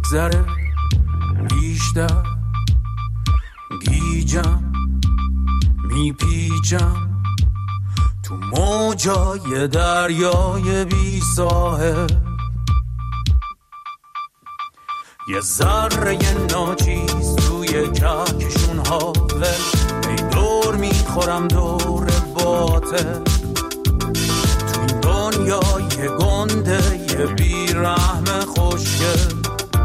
میگذره بیشتر، گیجم میپیچم تو موجای دریای بی ساحل، یه ذره ناچیز توی کهکشون حاول، ای دور میخورم دور باطل، تو این دنیای گنده یه بیرحم خوشگل.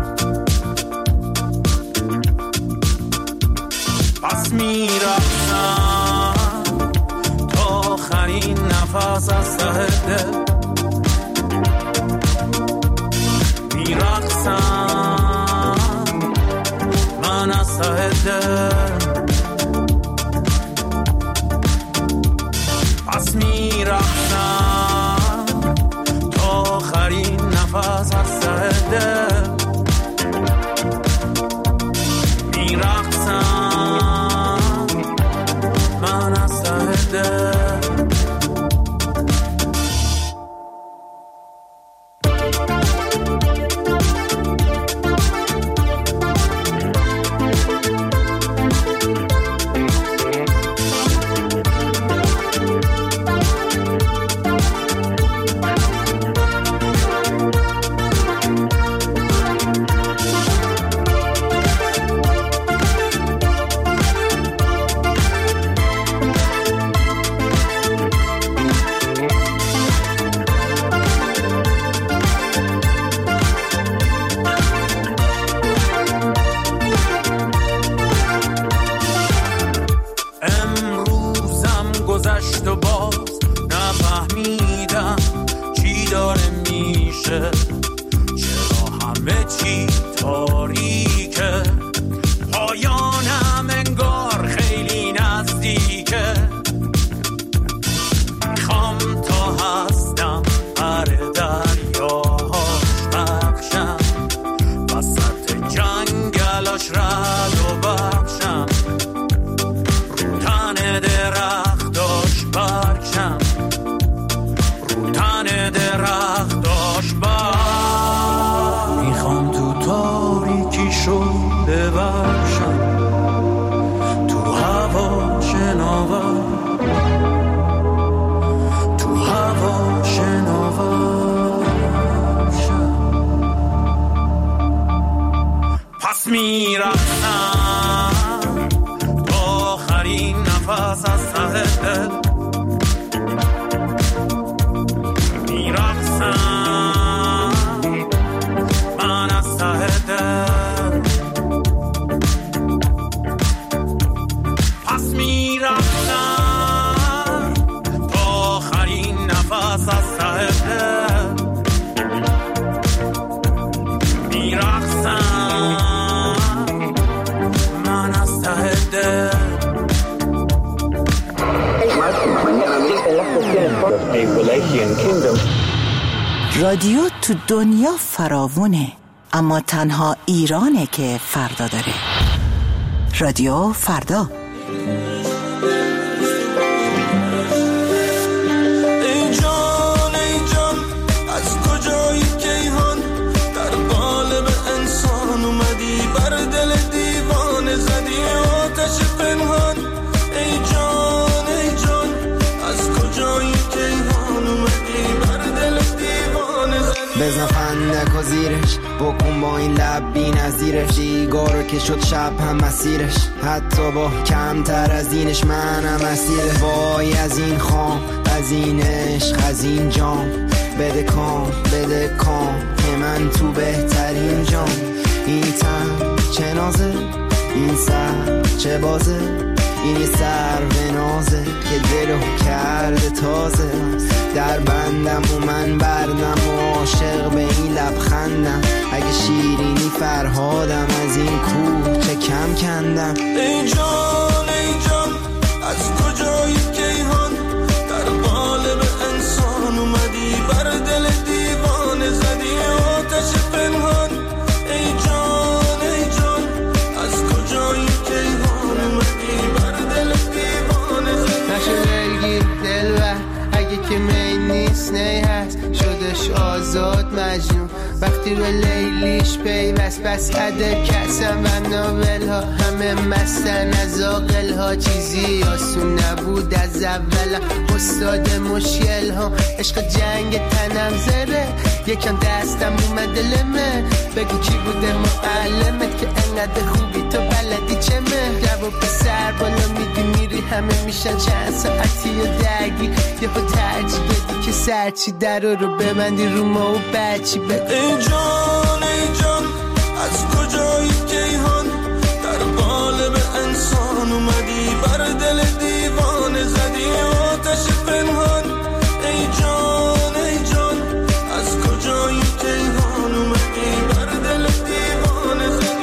پس میرفتم تا آخرین نفس از ته دل، میرقصم من از ته دل. پس میرفتم تا آخرین نفس از ته دل، میرقصم من از ته دل. رادیو تو دنیا فراوونه، اما تنها ایرانه که فردا داره. رادیو فردا. ای جان از کجایی کیهان در قالب انسان اومدی، بر دل دیوانه زدی آتش پنهان. ای جان از کجایی کیهان اومدی، بر دل دیوانه زدی. بزن فندک و زیرش، بکن با این لب بی نظیرش، دیگارو که شد شب هم مسیرش، حتی با کمتر از اینش منم اسیره. وای از این خام، از این عشق، از این جام، بده کام که من تو بهترین جام. این تن چه نازه، این سر چه بازه، اینی سر به نازه که دلو کرده تازه. در بندم و من بردم و عاشق به این لبخندم، اگه شیرینی فرهادم از این کوه چه کم کندم. ای جان از کجایی کیهان در قالب انسان اومدی، بر دل دیوانه زدی آتش پنهان. ای جان از کجایی کیهان اومدی، بر دل دیوانه زدی. نشه دلگیر دلبر اگه که می نیست نی هست، شدش آزاد مجنون وقتی به لیلیش پیوست بس عده کسم و ناول ها همه مستن از آقل ها چیزی آسون نبود از اول استاد مشکل ها عشق جنگ تنم زره یکم دستم اومد لمه بگو کی بوده معلمت که انقدر خوبی تو بلدی چمه جواب پسر بالا میدی میری همه میشن چند ساعتی و درگی یه با ترجیح بدی که سرچی در رو ببندی رو ما و بچی بگو ای جان از کجایی کیهان در قالب انسان اومدی بر دل دیوانه زدی آتش پنهان ای جان از کجایی کیهان اومدی بر دل دیوانه زدی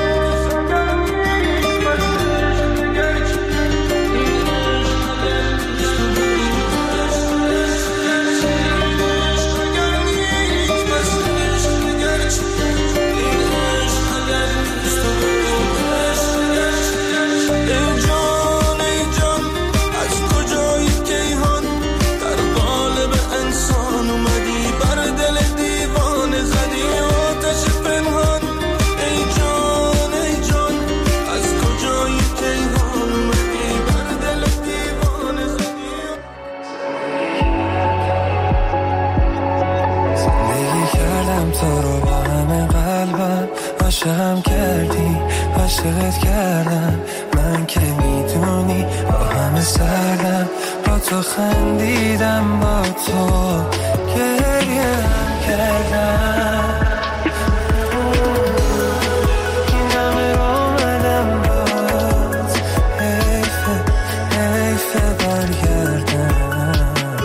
عاشقم کردی عاشقت کردم من که میدونی با همه سردم با تو خندیدم با تو گریه هم کردم این همه آمدم باز حیفه برگردم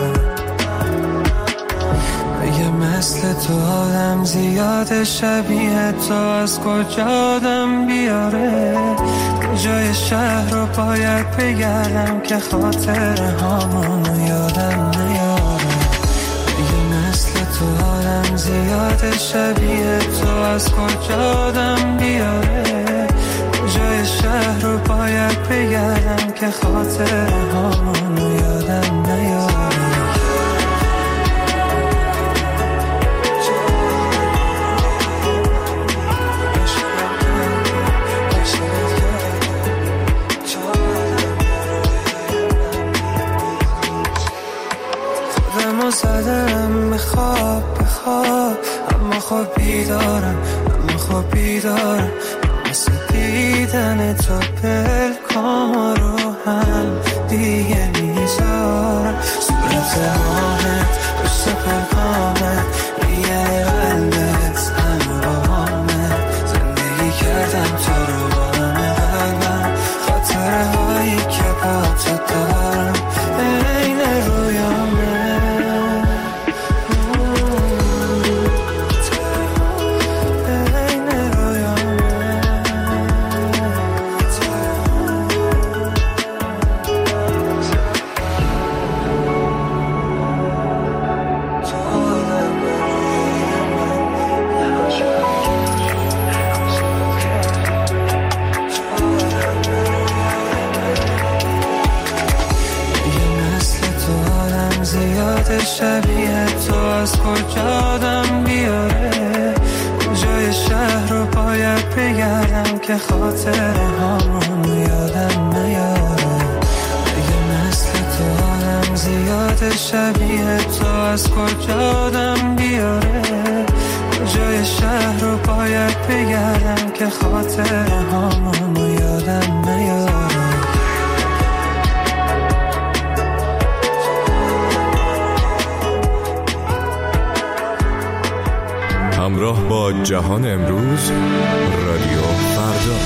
اگه مثل تو آدم زیاد شبیه تو از کجا آدم بیاره کجای شهر رو باید بگردم که خاطر هامونو یادم نیاره اگه مثل تو آدم زیاد شبیه تو از کجا آدم بیاره کجای شهر رو باید بگردم که خاطر هامونو یادم نیاره زدم به خواب اما خواب بیدارم مثل دیدن تو پلکان رو هم دیگه میذارم صورت ماهت پشت پلکانت ریه قلبت امرامت زندگی کردم تو رو با همه قلبم خاطره هایی که با تو دارم این رویامه شبیه تو از کجا آدم بیاره کجای شهر رو باید بگردم که خاطر هامونو یادم نیاره اگه مثل تو آدم زیاد شبیه تو از کجا آدم بیاره کجای شهر رو باید بگردم که خاطر هامونو یادم نیاره همراه با جهان امروز رادیو فردا.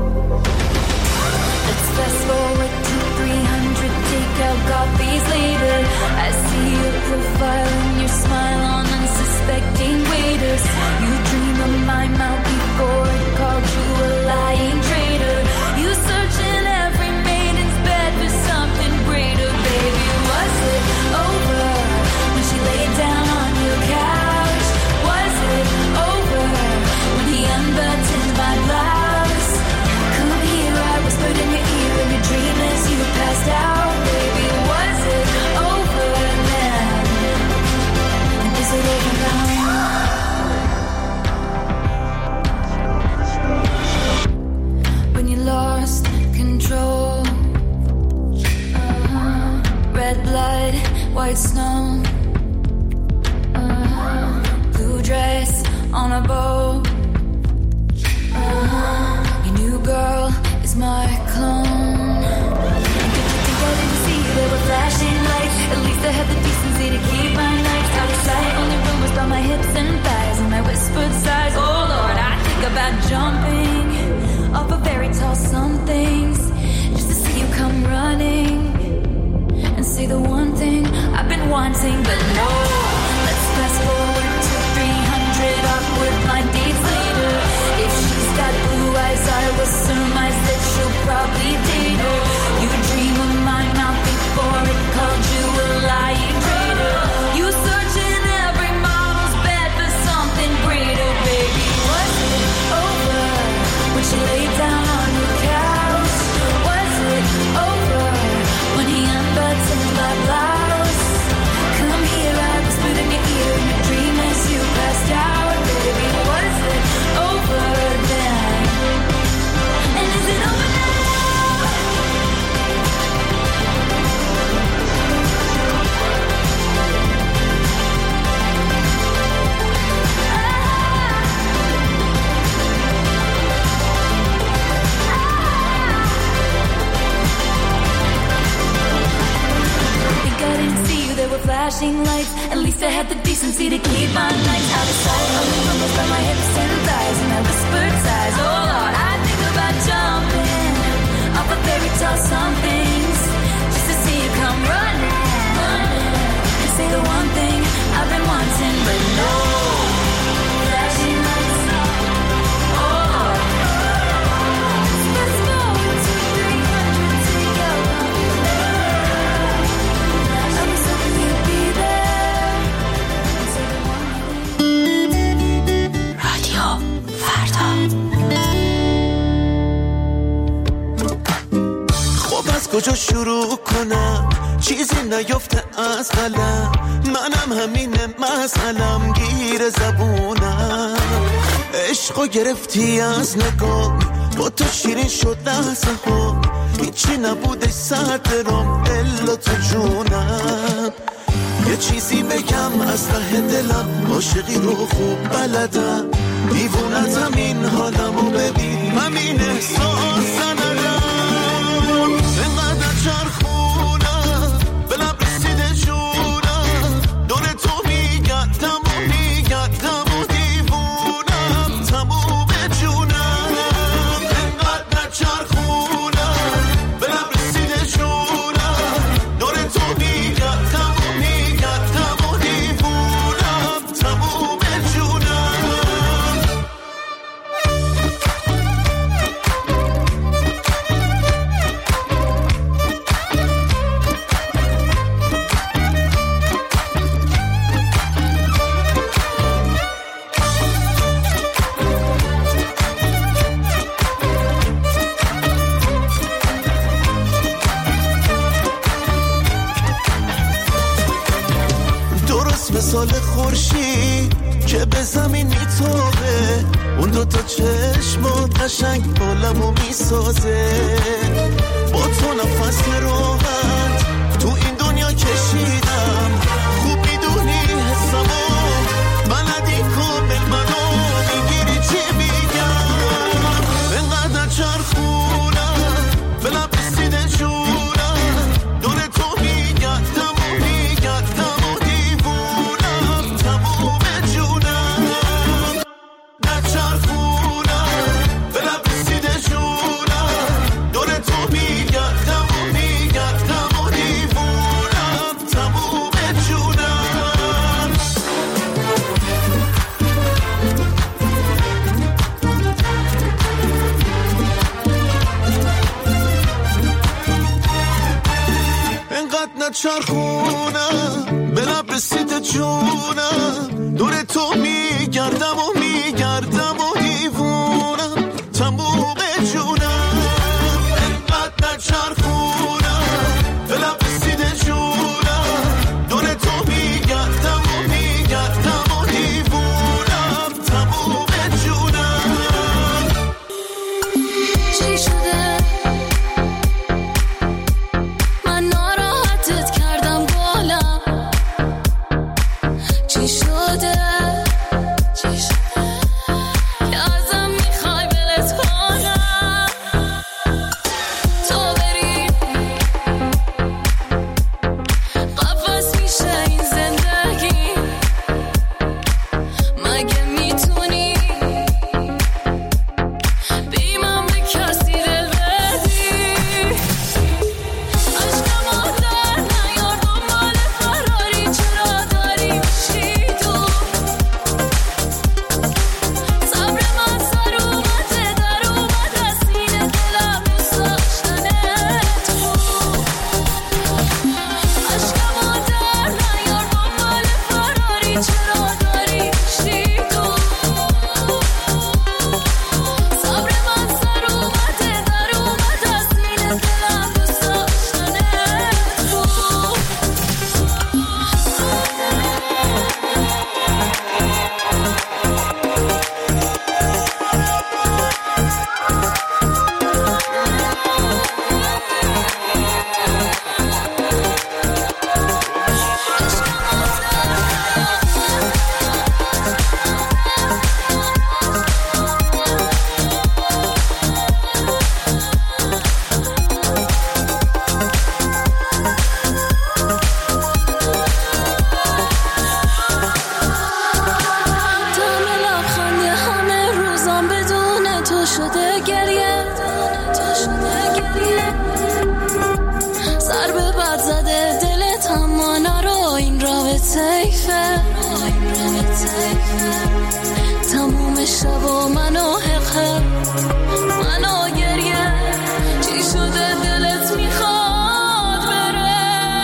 Copies later white snow, blue dress on a boat. Your new girl is my clone. And did you think I didn't see you? There were flashing lights. At least I had the decency to keep my nights out of sight. Only rumors about my hips and thighs and my whispered sighs. Oh Lord, I think about jumping off of very tall somethings just to see you come running and say the one thing I've been wanting. But no, let's fast forward to 300 awkward blind dates later. If she's got blue eyes, I will surmise that she'll probably date her. You dream of my mouth before it called you a lying traitor. You search in every model's bed for something greater. Baby, was it over when she laid down on your couch? Was it over when he unbuttoned my blouse? Come here, I whispered in your ear in your dream as you passed out. Baby, was it over then? And is it over now? I didn't see you, there were flashing lights. At least I had the decency to keep my nights out of sight. Only rumors about my hips and thighs and my whispered sighs. Oh Lord, I think about jumping off of fairy tale somethings just to see you come running and say the one thing I've been wanting. But no, flashing lights. Oh Lord, let's go to 300 to go. کجا شروع کنم چیزی نیفته از قلم منم همینه مسئلم گیر زبونم عشقو گرفتی از نگاه با تو شیرین شد لحظه ها هیچی نبوده سر درام الا تو جونم یه چیزی بگم از ته دلم عاشقی رو خوب بلدم دیوونتم این حالمو ببین همین احساس ندارم اینقدر چرخونم به لب رسیده جونم دور تو میگردم و دیوونم تموم جونم اینقدر چرخونم به لب رسیده جونم دور تو میگردم و دیوونم تموم جونم مثال خورشید که به زمین میتابه اون دوتا چشمات قشنگ بالمو میسازه با تو نفس راحت تو این دنیا کشیدم خوب میدونی حسمو بلدی کامل منو میگیری چی میگم اینقدر چرخونم به لب رسیده جونم دور تو میگردم و دیوونم تموم جونم نچرخونم به لب رسیده جونم دور تو میگردم و دیوونم تموم جونم اینقدر نچرخونم به لب رسیده جونم دور تو میگردم و دیوونم تموم جونم اینقدر نچرخونم به لب رسیده جونم دور تو میگردم و دیوونم تموم جونم چی شده من ناراحتت کردم بالم طیفه تموم شب و منو حقه منو گریه چی شده دلت میخواد بره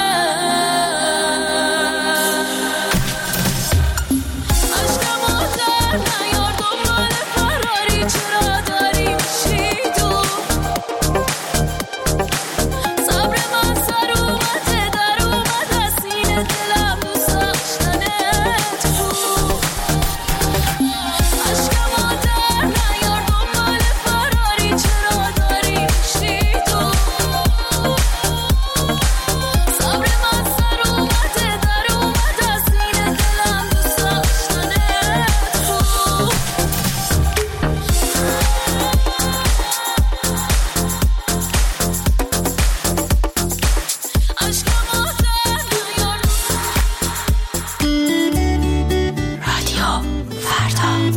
عشقمو در نیار دنبال فراری چرا داری میشی تو صبر من سر اومده در اومد از سینه دلم دوست داشتنه تو عشقمو در نیار دنبال فراری چرا داری میشی تو صبر من سر اومده در اومد از سینه دلم دوست داشتنه تو عشقمو در نیار رادیو فردا.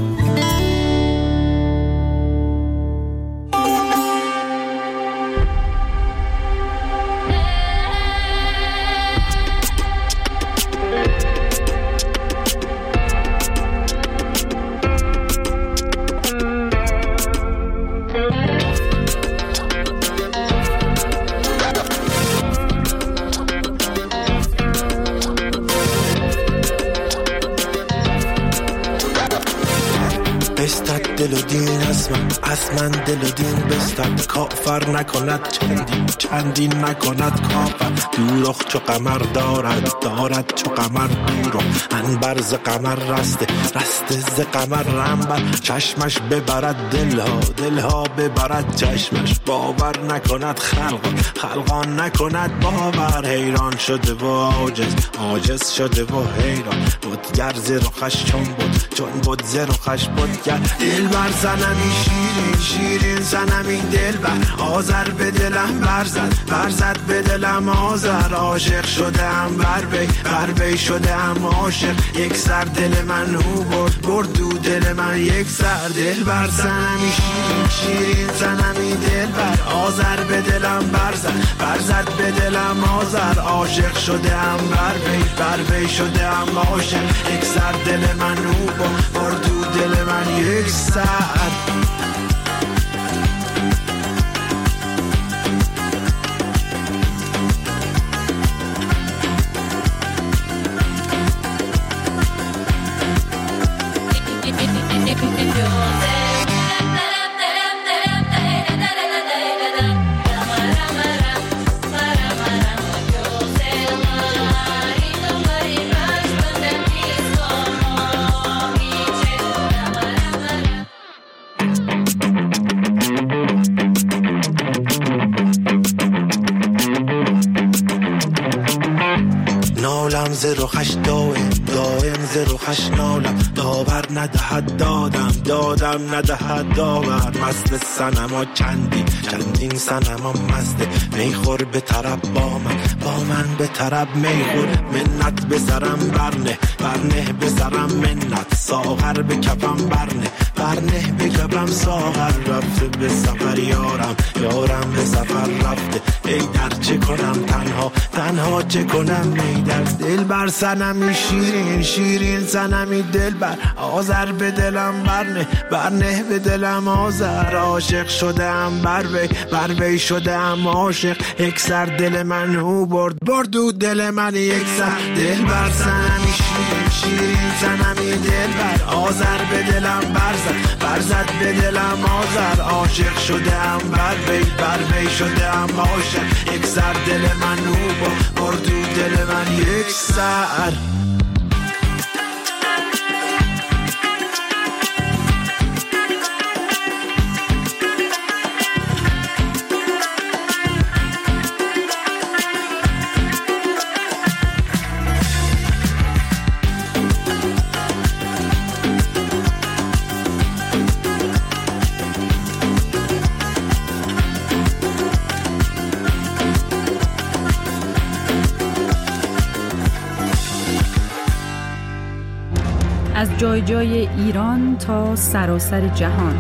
بستد دل و دین از من دل و دین بستد کافر نکند چندین نکند کافر دوروخ چو قمر دارد چو قمر دوروخ انبر ز قمر رسته ز قمر رنبر چشمش ببرد دلها ببرد چشمش باور نکند خلقان نکند باور حیران شده و عاجز شده و حیران بودگر ز رخش چون بود ز رخش بودگر دل بر زنمی شیرین زنمی دل بر آذر به دلم برزد به دلم آذر عاشق شدم بر بی شدم عاشق یک سر دل من او برد دو دل من یک سر دل بر زنمی شیرین زنمی دل بر آذر به دلم برزد به دلم آذر عاشق شدم بر بی شدم عاشق یک سر دل من او برد دو دل من یک سر نالم ز رخش دائم ز رخش نالم داور ندهد دادم ندهد داور مست صنما چندین صنما مسته میخور به طرب با من به طرب میخور منت به سرم برنه به سرم منت ساغر به کفم برنه به کفم ساغر رفته به سفر یارم به سفر رفته ای در چه کنم تنها چه کنم ای در دل بر سنمی شیرین سنمی دل بر آذر به دلم برنه به دلم آذر عاشق شدم بر وی شدم عاشق یک سر دل من او برد دو دل من یک سر دل بر سنمی شیرین سنمی دل بر آذر به دلم برزد به دلم آذر عاشق شدم بر وی شدم عاشق یک سر دل من او برد دو دل من یک سر از جای جای ایران تا سراسر جهان.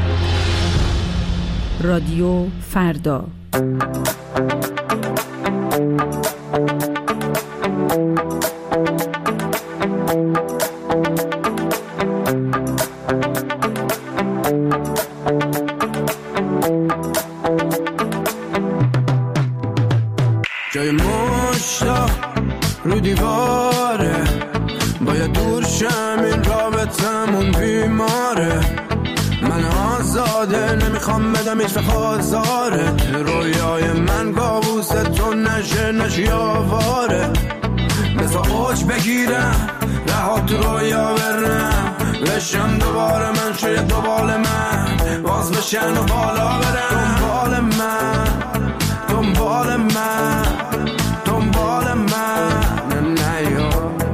رادیو فردا. داره، باید دور شم این رابطمون بیماره. من آزاده نمیخوام بدم هیچ وقت آزاره، رویای من کابوس تو نشه آواره. بذار اوج بگیرم رها تو رویا برم، بشم دوباره من شاید دوبال من باز بشن و بالا برم. دنبال من نیا،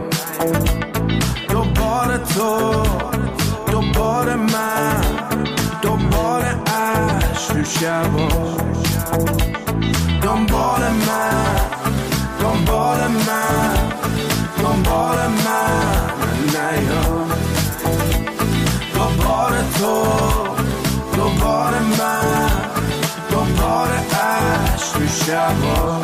دوباره تو دوباره من، دوباره عشق تو شبا. دنبال من نیا، دوباره تو دوباره من، دوباره عشق تو شبا.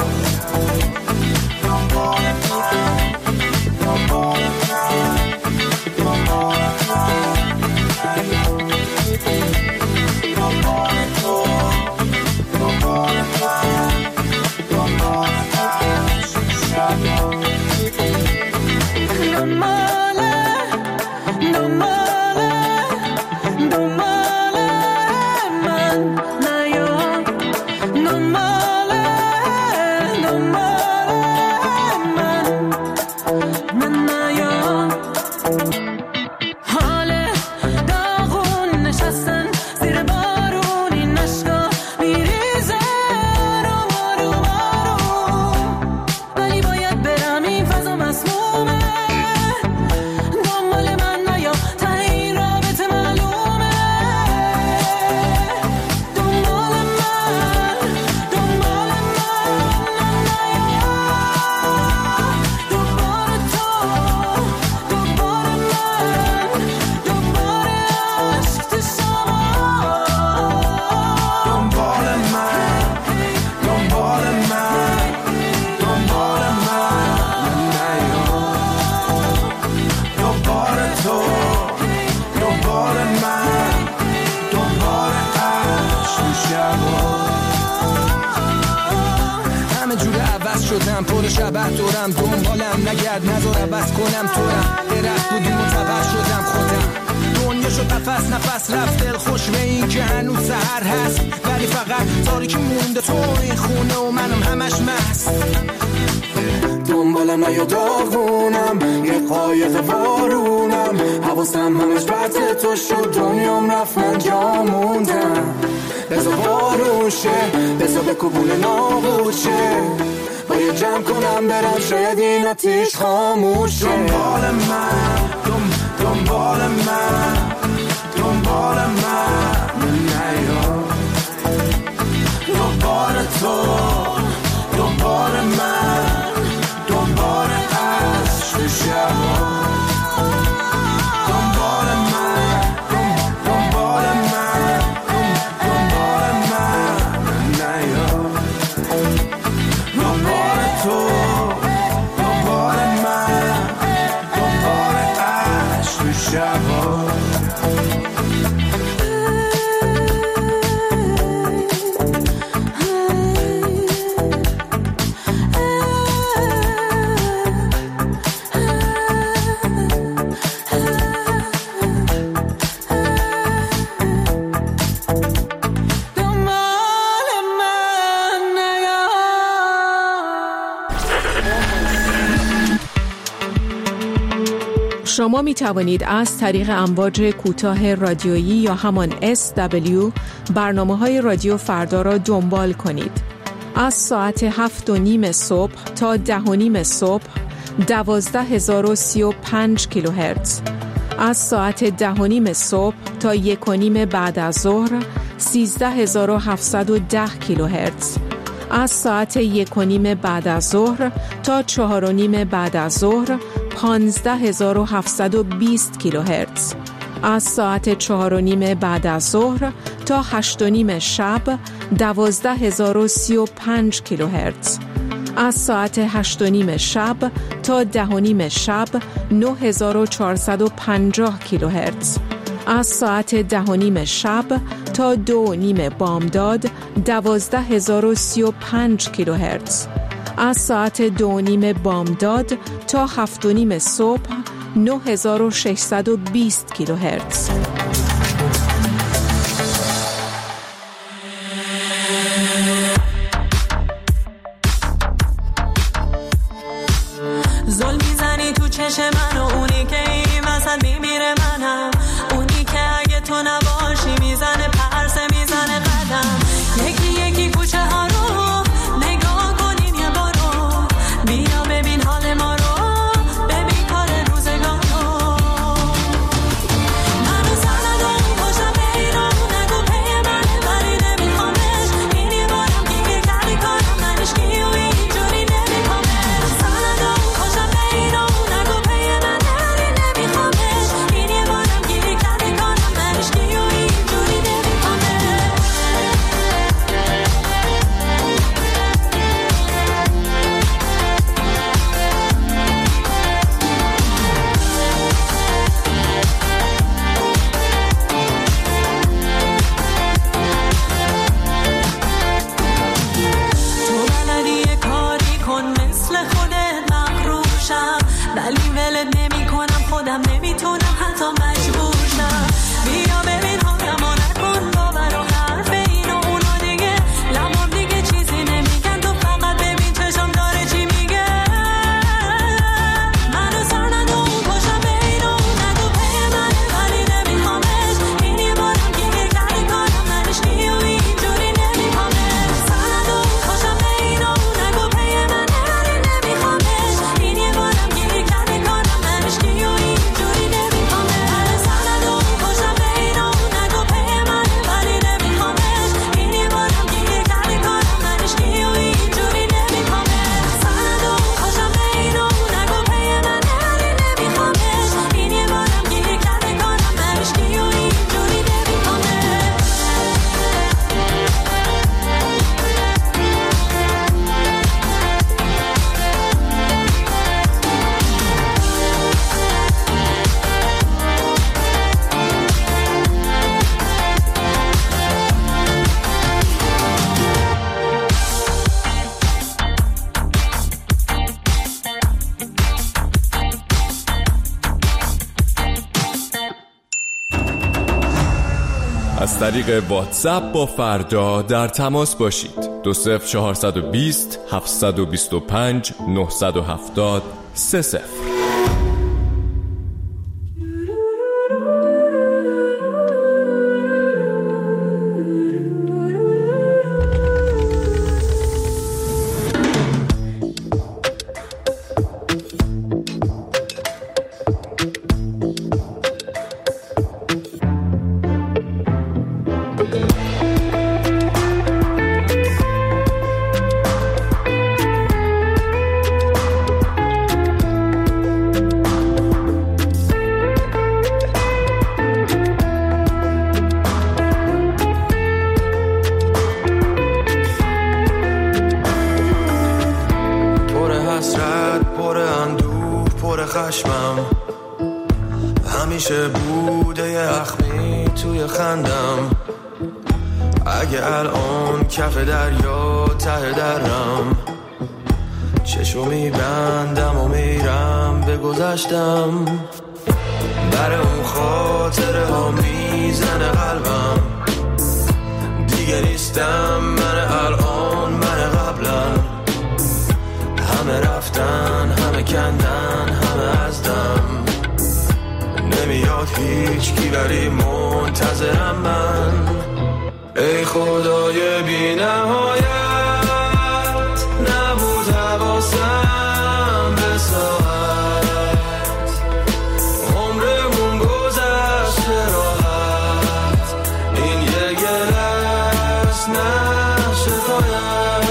پر شبه دورم، دنبالم نگرد نذار عوض کنم تورم. درخت بودی متبر شدم خودم، دنیا شد نفس رفت. دل خوش به این که هنوز سحر هست، ولی فقط تاریکی مونده تو این خونه و منم همش مست. دنبالم نیا داغونم، یه قایق بارونم، حواسم همش بطه تو شد، دنیام رفت من جا موندم. بذار بارون شه، بذار بکوبون نابود شه، باید جمع کنم برم شاید این آتیش خاموشه. دنبال من نیا، دوباره تو دوباره من، دوباره عشق تو شبا. شما می توانید از طریق امواج کوتاه رادیویی یا همان SW برنامه‌های رادیو فردا را دنبال کنید. از ساعت 7:30 صبح تا 10:30 صبح 12035 کیلوهرتز. از ساعت 10:30 صبح تا 1:30 بعد از ظهر 13710 کیلوهرتز. از ساعت 1:30 بعد از ظهر تا 4:30 بعد از ظهر 15720 کیلوهرتز. از ساعت 4:30 بعد از ظهر تا 8:30 شب 12035 کیلوهرتز. از ساعت 8:30 شب تا 10:30 شب 9450 کیلوهرتز. از ساعت 10:30 شب تا 2:30 بامداد 12035 کیلوهرتز. از ساعت 2:30 بامداد تا 7:30 صبح 9620 کیلوهرتز. زل میزنی تو چشم من و اونی که این وسط میمیره منم، اونی که اگه تو نباشی میزنه پرسه میزنه قدم. یکی یکی کوچه ها رو نگاه کنین یه بارو، بیا ببین حال ما رو، ببین کار روزگار رو. منو سردم پاشم به ایران، نگو پی منه ولی نمیخوامش، این یه بارم دیگه کردی کارم ننشکی و اینجوری نمیخوامش. سردم پاشم به ایران، نگو پی منه ولی نمیخوامش، این یه بارم دیگه کردی کارم ننشکی و اینجوری نمیخوامش. تو بلدی یه کاری کن مثل خودت مغروشم، ولی ولت نمی کنم، خودم نمیتونم حتی مجبور شم. بیا ببین حالمو نکن باور و حرف این و اونا دیگه، لبام دیگه چیزی نمیگن، تو فقط ببین چشم داره چی میگه. منو سر نده اون پاشم به این و اون، نگو پی منه ولی نمیخوامش، این یه بارم دیگه کردی کارم ننشکی و اینجوری نمیخوامش. سر نده اون پاشم به این و اون، نگو پی منه ولی نمیخوامش، این یه بارم دیگه کردی کارم ننشکی و اینجوری نمیخوامش. سر نده اون پاشم به این و اون، نگو پی منه ولی نمیخوامش، این یه بارم دیگه کردی کارم ننشکی و اینجوری نمیخوامش. سر نده اون پاشم به این و اون، نگو پی منه ولی نمیخوامش، این یه بارم دیگه کردی کارم ننشکی و اینجوری نمیخوامش. از طریق واتساپ با فردا در تماس باشید. 20420 725 970 30. خشمم همیشه بوده یه اخمی توی خندم، اگه الان کف دریا ته درم، چشو میبندم و میرم به گذشتم، بر اون خاطره ها میزنه قلبم، دیگه نیستم من الان من قبلا، همه رفتن همه کندن همه از دم، نمیاد هیچ کی ولی منتظرم من، ای خدای بی نهایت نبود حواسم به ساعت، عمرمون گذشت راحت، این یه گله است نه شکایت.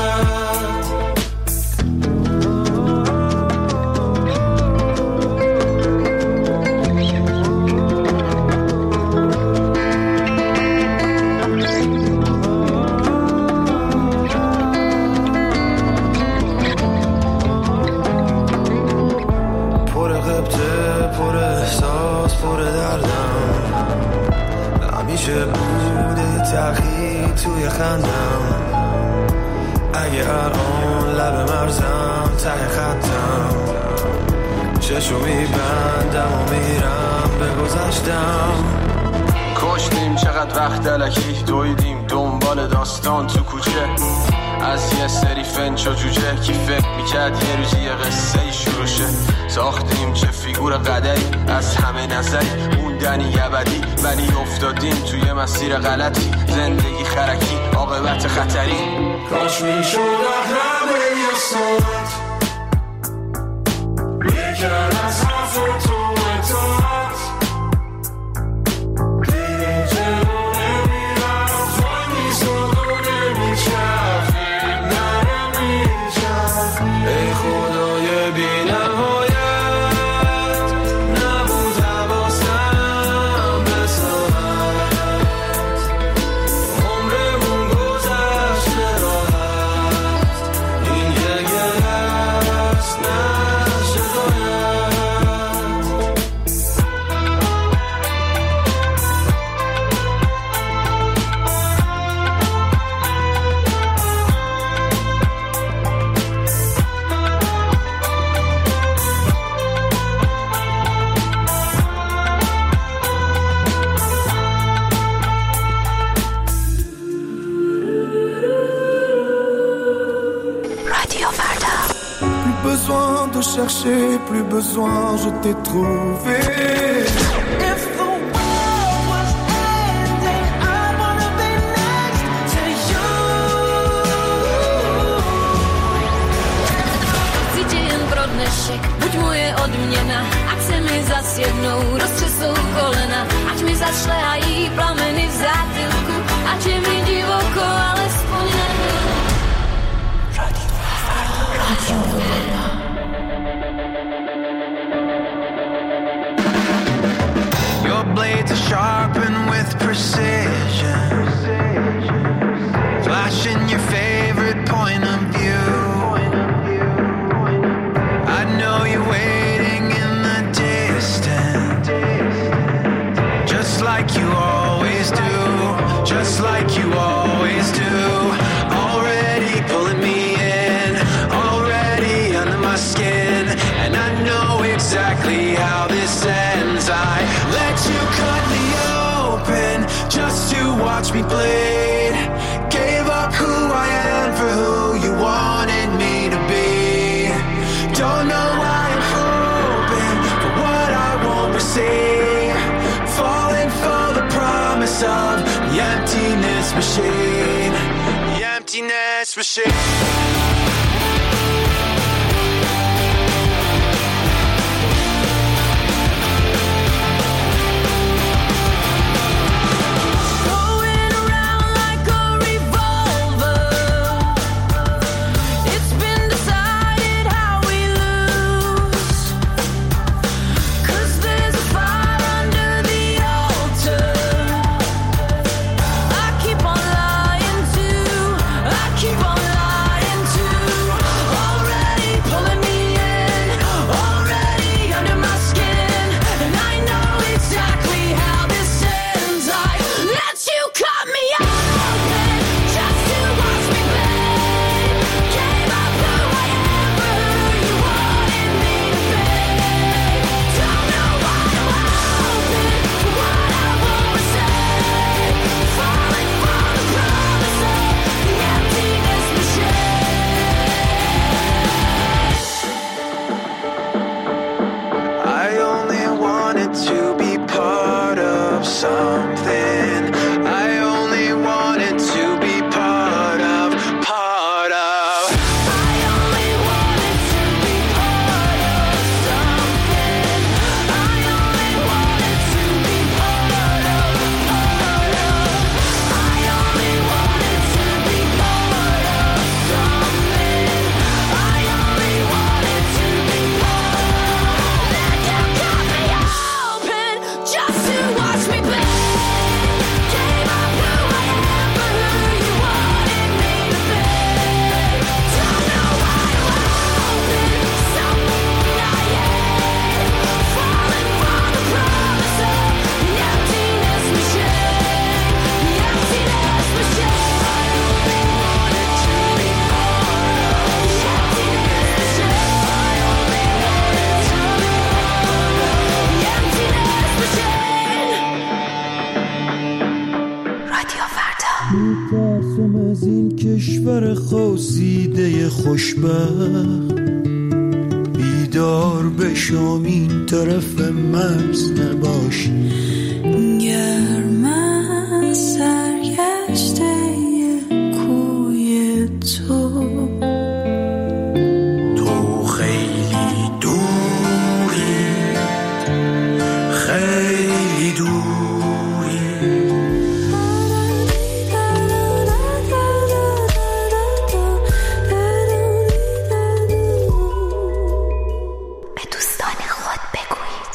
پر احساس پر دردم، همیشه بوده تأخیر توی خندم، اگه الان لب مرزم ته خطم چشو میبندم و میرم به گذشتم کشتیم چقدر وقت الکی دویدیم دنبال داستان تو کوچه از یه سری فنچ و جوجه کی فکر میکرد یه روزی یه قصه ای شروع شه ساختیم چه فیگور قدری از همه نظری موندنی ابدی ولی افتادیم توی مسیر غلطی زندگی خرکی عاقبت خطری کاش میشد اقرب یه ساعت میکرد از حرف تو اطاعت دیگه جلو نمیرفت وای میزاد و نمیچرخید نره میچرخید ای خدای بی نهایت نبود حواسم به ساعت عمرمون گذشته راحت این یه گرست نشه داید رادیو فردا. Plus besoin de chercher, plus besoin, je t'ai trouvé. If the world was ending, I wanna be next to you. Cítim pro dnešek, buď moje odměna, ať se mi zas jednou roztřesou kolena, ať mi zašlehají plameny v zátylku, ať je mi divoko, alespoň na chvíli. Your blades are sharpened with precision, flashing your favorite point of view. I know you're waiting in the distance, just like you always do, just like you always do. Already pulling me in, already under my skin, and I know exactly how this ends. I let you cut me open just to watch me bleed. Gave up who I am for who you wanted me to be. Don't know why I'm hoping for what I won't receive. Falling for the promise of the emptiness machine. The emptiness machine. Going around like a revolver. It's been decided how we lose. 'Cause there's a fire under the altar. I keep on lying to, I keep on lying خوزیده خوشبخت بیدار بشم این طرف مرز نباشی گرم سرگشته کوی تو خیلی دوری خیلی دوری به دوستان خود بگویید.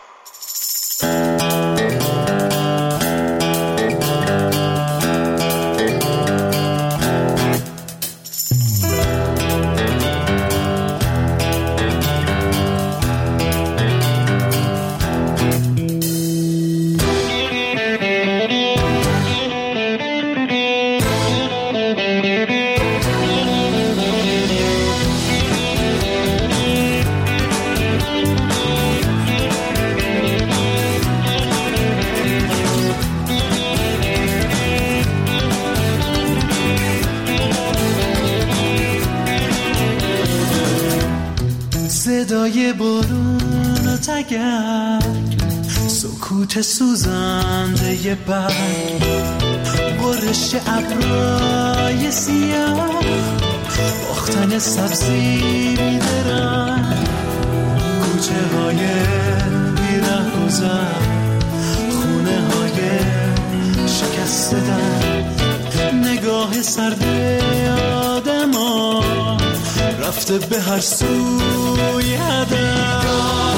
صدای بارون و تگرگ سکوت سوزنده برگ برش ابرای سیاه باختن سبزی بیدرن کوچه های بیره گذر خونه های شکسته در نگاه سرد آدم ها رفته به هر سوی هدف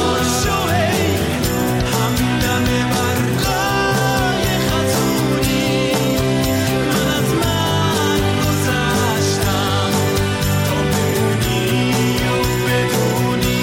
همدم برقای خطونی من از من گذشتم تا بمونی و بدونی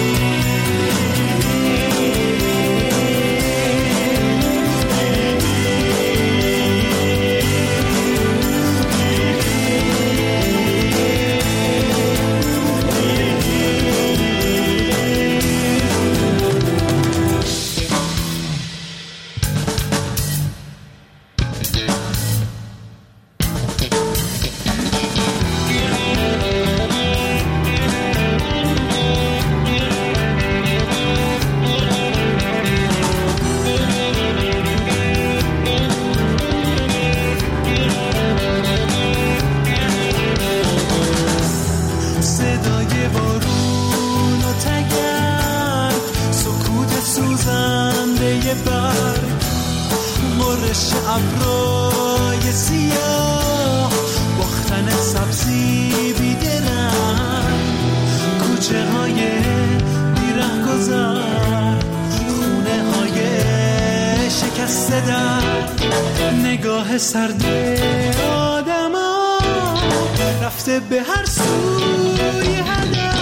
صدای بارون و تگرگ سکوت سوزنده برگ برش ابرای سیاه باختن سبزی بیدرن کوچه های بیره گذر خونه های شکسته در نگاه سرد آدم ها رفته به هر سوی هدف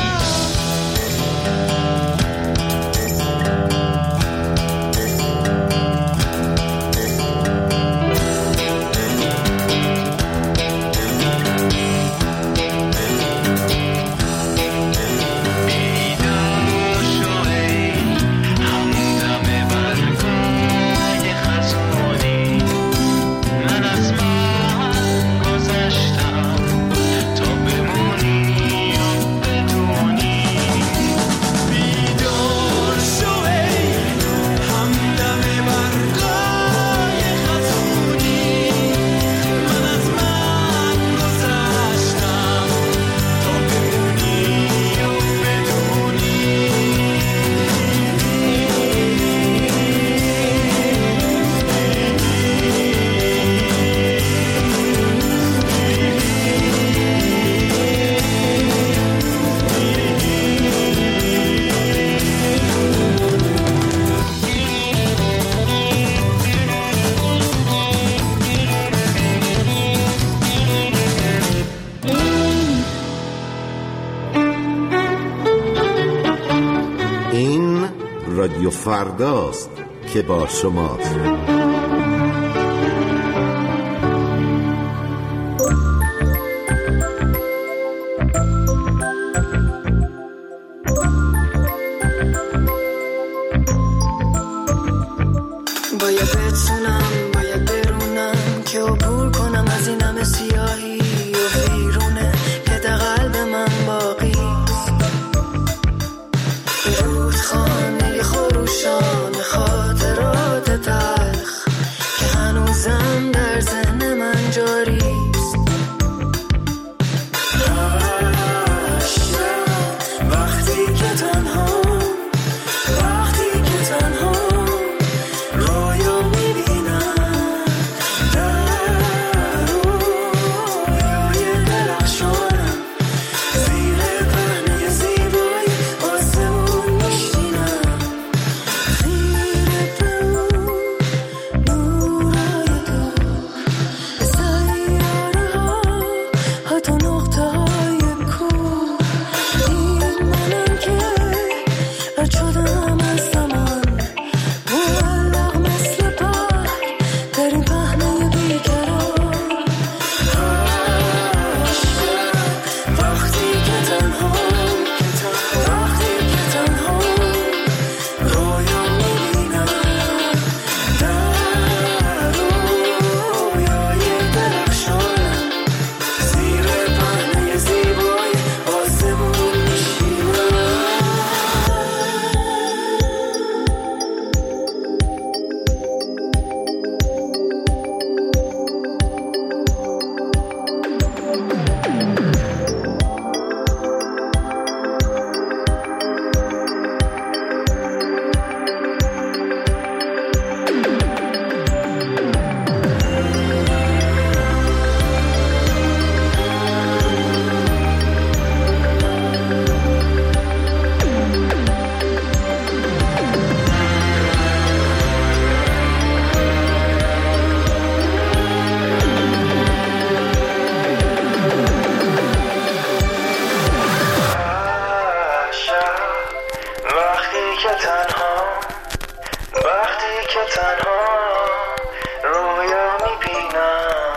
رادیو فرداست که با شماست. باید بتونم باید برونم که عبور کنم از این همه سیاهی و ویرونه وقتی که تنها رویا میبینم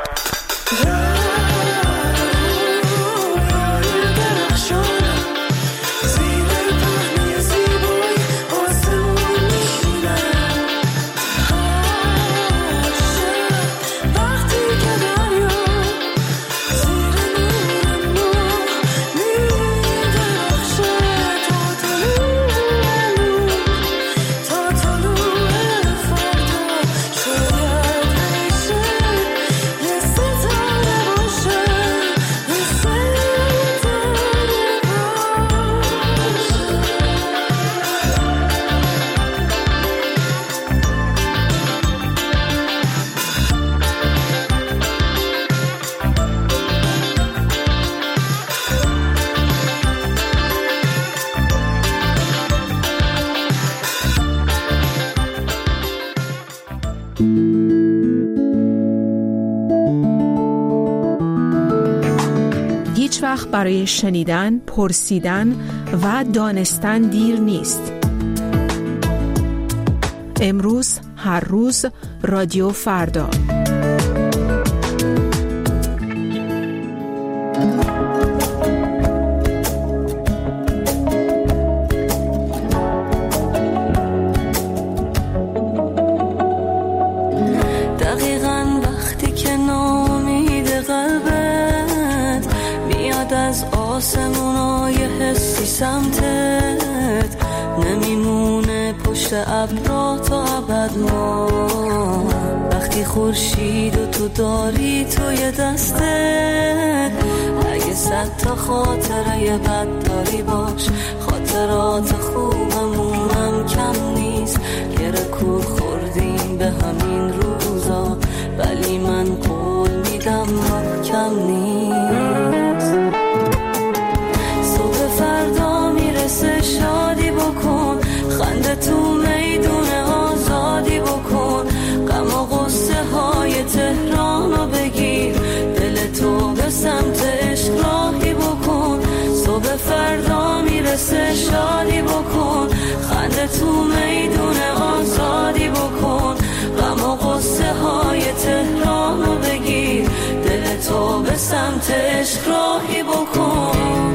هیچ وقت برای شنیدن، پرسیدن و دانستن دیر نیست. امروز، هر روز، رادیو فردا. دقیقاً وقتی که ناامید قلبت میاد از آسمونای حسی سمتت، نمیمونه پشت ابرا تا ابد ما. وقتی خورشید و تو داری توی دستت، اگه 100 تا خاطره بد داری باش، خاطرات خوبمونم کم نیست. یه رکور خوردیم به همین روزا، ولی من قول میدم کم نیست. صبح فردا میرسه شادی بکن، خنده تو میدون آزادی بکن. غم و غصه های تهرانو بگیر، دل تو به سمت عشق راهی بکن. صبح فردا میرسه شادی بکن، خنده تو میدون آزادی بکن. غم و غصه های تهرانو بگیر، دل تو به سمت عشق راهی بکن.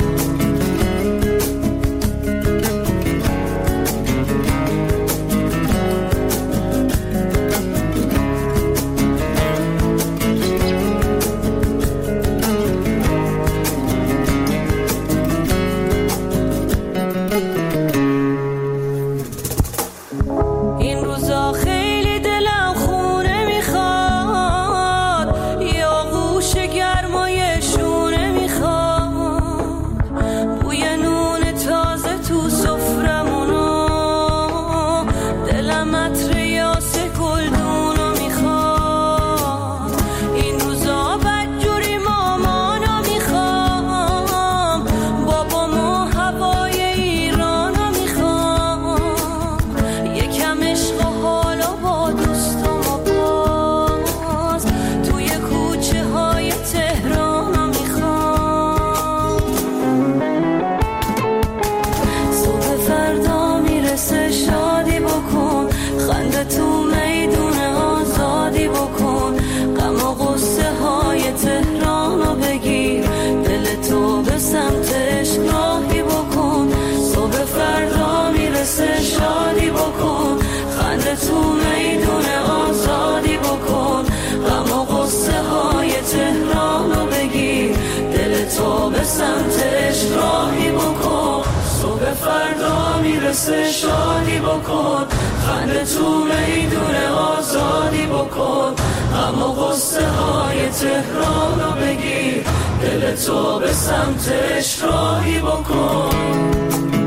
این روزا خیلی دلم خونه میخواد، یا گوش گرمای شونه میخواد. بوی نون تازه تو سفرمونو، دلم عطر یاس گلدونو میخواد. این روزا بدجوری مامانو میخوام، بابامو هوای ایرانو میخوام. یکم عشق و حالا با دوستم و باز توی کوچه های تهرانو میخوام. صبح فردا میرسه شادی بکن، خنده تو میدون آزادی بکن. غم و غصه های تهرانو بگیر، دل تو به سمت عشق راهی بکن. صبح فردا میرسه شادی بکن، خنده تو میدون آزادی بکن. غم و غصه های تهرانو بگیر، دل تو به سمت عشق راهی بکن. صبح فردا میرسه شادی بکن، خنده تو میدون آزادی بکن. غم و غصه های تهرانو بگیر، دل تو به سمت عشق راهی بکن.